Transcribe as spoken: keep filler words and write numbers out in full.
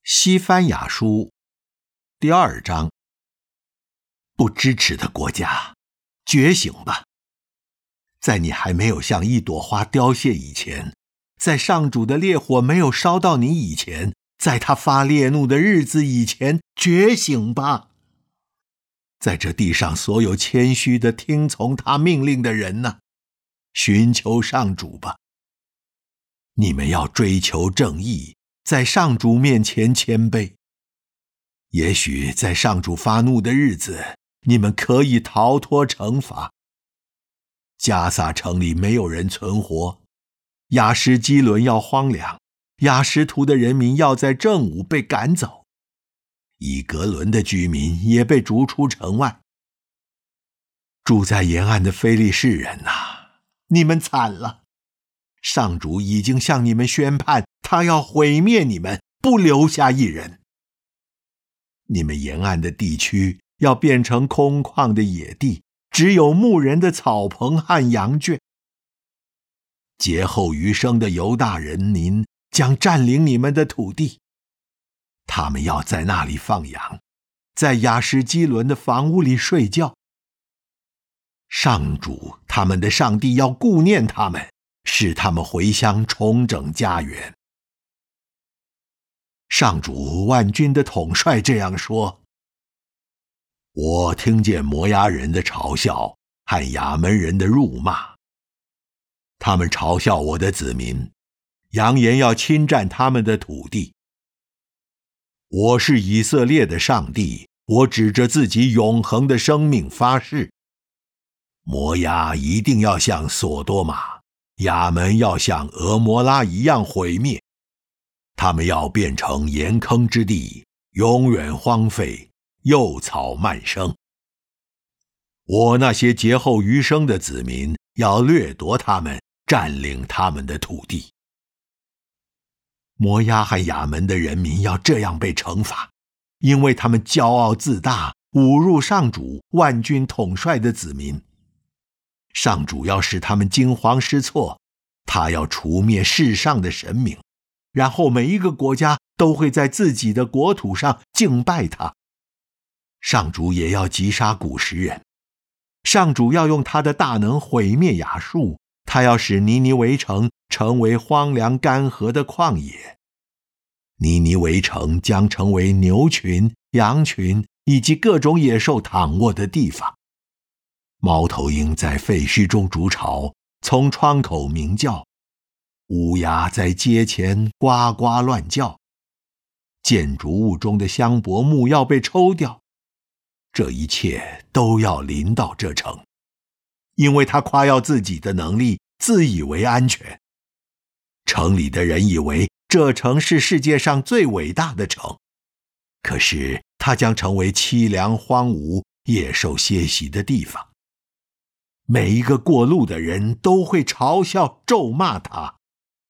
西番雅书第二章，不支持的国家，觉醒吧！在你还没有像一朵花凋谢以前，在上主的烈火没有烧到你以前，在他发烈怒的日子以前，觉醒吧！在这地上所有谦虚的听从他命令的人呢，寻求上主吧！你们要追求正义，在上主面前谦卑。也许在上主发怒的日子，你们可以逃脱惩罚。加萨城里没有人存活，亚什基伦要荒凉，亚什图的人民要在正午被赶走，以格伦的居民也被逐出城外。住在沿岸的非利士人啊，你们惨了！上主已经向你们宣判，他要毁灭你们，不留下一人。你们沿岸的地区要变成空旷的野地，只有牧人的草棚和羊圈。劫后余生的犹大人民将占领你们的土地，他们要在那里放羊，在亚什基伦的房屋里睡觉。上主他们的上帝要顾念他们，使他们回乡重整家园。上主万军的统帅这样说：我听见摩押人的嘲笑和亚门人的辱骂，他们嘲笑我的子民，扬言要侵占他们的土地。我是以色列的上帝，我指着自己永恒的生命发誓，摩押一定要像索多玛，亚门要像俄摩拉一样毁灭，他们要变成盐坑之地，永远荒废，幼草漫生。我那些劫后余生的子民要掠夺他们，占领他们的土地。摩押和亚门的人民要这样被惩罚，因为他们骄傲自大，侮辱上主万军统帅的子民。上主要使他们惊慌失措，他要除灭世上的神明，然后每一个国家都会在自己的国土上敬拜他。上主也要击杀古时人，上主要用他的大能毁灭亚述，他要使尼尼微城成为荒凉干涸的旷野。尼尼微城将成为牛群、羊群以及各种野兽躺卧的地方。猫头鹰在废墟中筑巢，从窗口鸣叫，乌鸦在街前呱呱乱叫，建筑物中的香柏木要被抽掉。这一切都要临到这城，因为他夸耀自己的能力，自以为安全。城里的人以为这城是世界上最伟大的城，可是它将成为凄凉荒芜、野兽歇息的地方。每一个过路的人都会嘲笑咒骂他。